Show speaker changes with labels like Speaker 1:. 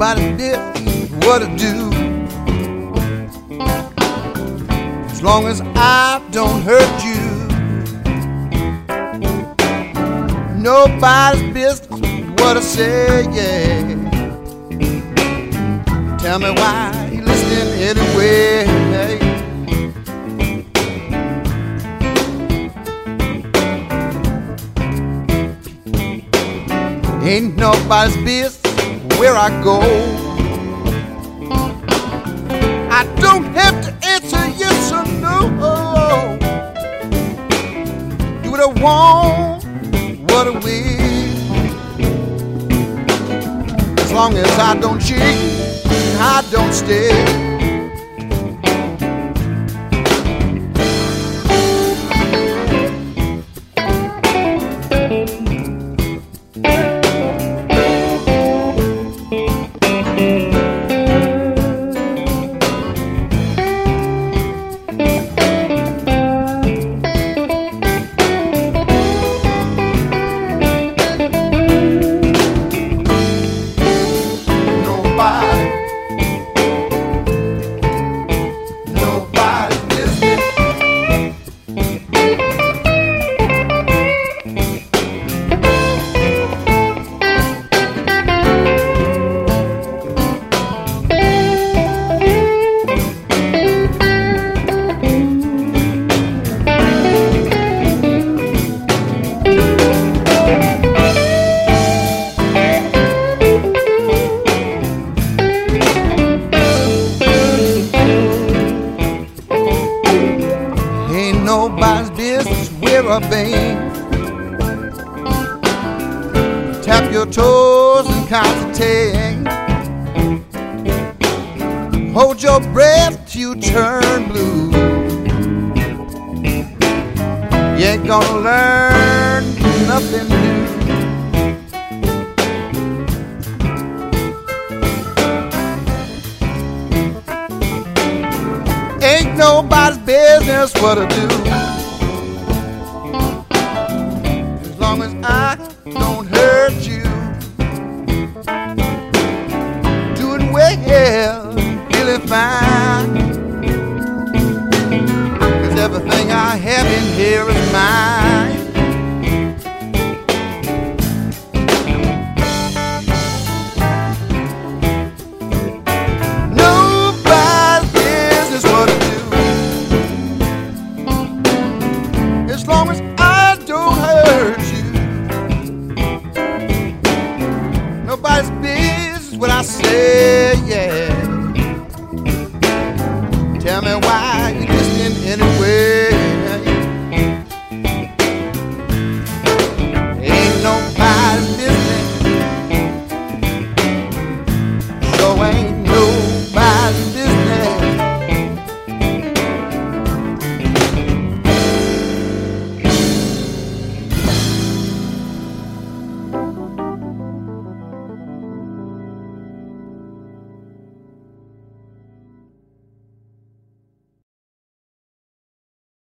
Speaker 1: nobody's business what to do. As long as I don't hurt you, nobody's business what I say, yeah. Tell me why you listening anyway, hey. Ain't nobody's business where I go. I don't have to answer yes or no. Do what I want, what I will. As long as I don't cheat, I don't stay. Nobody's business where I've been. Tap your toes and concentrate. Hold your breath till you turn blue. You ain't gonna learn nothing new. Ain't nobody's business what to do. As long as I don't hurt you, doing well, feeling fine. 'Cause everything I have in here is mine.